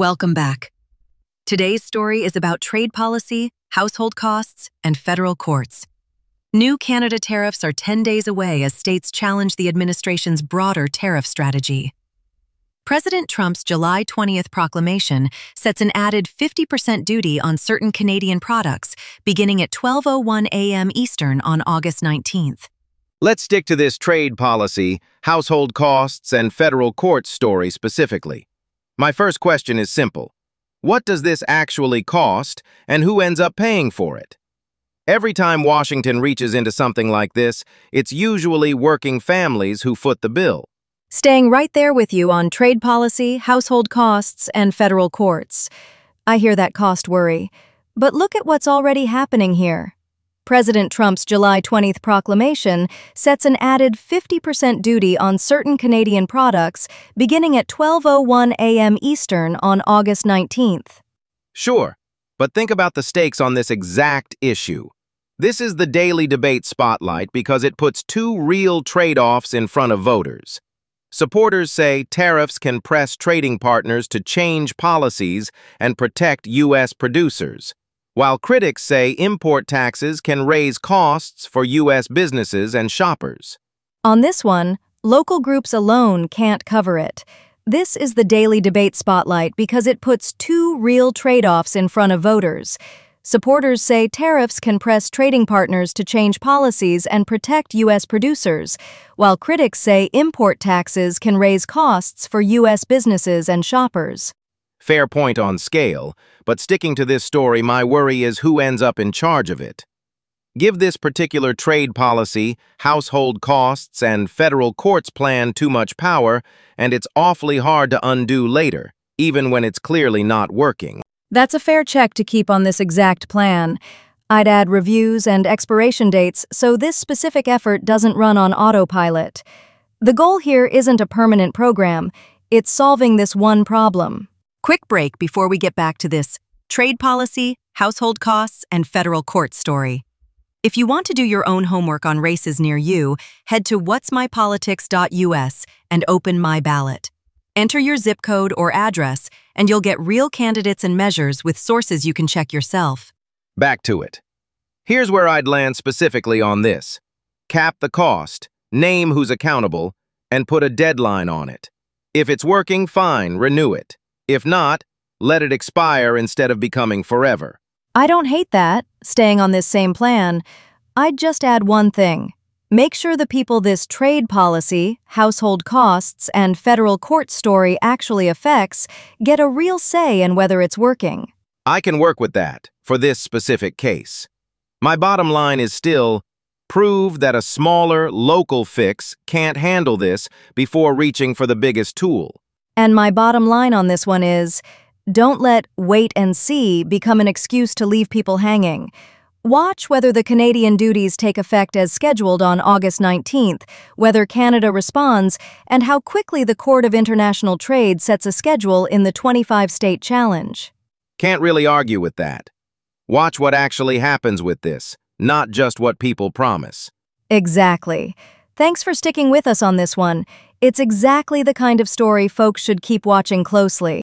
Welcome back. Today's story is about trade policy, household costs, and federal courts. New Canada tariffs are 10 days away as states challenge the administration's broader tariff strategy. President Trump's July 20th proclamation sets an added 50% duty on certain Canadian products beginning at 12:01 a.m. Eastern on August 19th. Let's stick to this trade policy, household costs, and federal courts story specifically. My first question is simple. What does this actually cost, and who ends up paying for it? Every time Washington reaches into something like this, it's usually working families who foot the bill. Staying right there with you on trade policy, household costs, and federal courts. I hear that cost worry. But look at what's already happening here. President Trump's July 20th proclamation sets an added 50% duty on certain Canadian products beginning at 12:01 a.m. Eastern on August 19th. Sure, but think about the stakes on this exact issue. This is the daily debate spotlight because it puts two real trade-offs in front of voters. Supporters say tariffs can press trading partners to change policies and protect U.S. producers, while critics say import taxes can raise costs for U.S. businesses and shoppers. On this one, local groups alone can't cover it. This is the daily debate spotlight because it puts two real trade-offs in front of voters. Supporters say tariffs can press trading partners to change policies and protect U.S. producers, while critics say import taxes can raise costs for U.S. businesses and shoppers. Fair point on scale, but sticking to this story, my worry is who ends up in charge of it. Give this particular trade policy, household costs, and federal courts plan too much power, and it's awfully hard to undo later, even when it's clearly not working. That's a fair check to keep on this exact plan. I'd add reviews and expiration dates so this specific effort doesn't run on autopilot. The goal here isn't a permanent program, it's solving this one problem. Quick break before we get back to this trade policy, household costs, and federal court story. If you want to do your own homework on races near you, head to whatsmypolitics.us and open My Ballot. Enter your zip code or address, and you'll get real candidates and measures with sources you can check yourself. Back to it. Here's where I'd land specifically on this. Cap the cost, name who's accountable, and put a deadline on it. If it's working, fine, renew it. If not, let it expire instead of becoming forever. I don't hate that, staying on this same plan. I'd just add one thing. Make sure the people this trade policy, household costs, and federal court story actually affects get a real say in whether it's working. I can work with that for this specific case. My bottom line is still, prove that a smaller, local fix can't handle this before reaching for the biggest tool. And my bottom line on this one is, don't let wait and see become an excuse to leave people hanging. Watch whether the Canadian duties take effect as scheduled on August 19th, whether Canada responds, and how quickly the Court of International Trade sets a schedule in the 25-state challenge. Can't really argue with that. Watch what actually happens with this, not just what people promise. Exactly. Thanks for sticking with us on this one. It's exactly the kind of story folks should keep watching closely.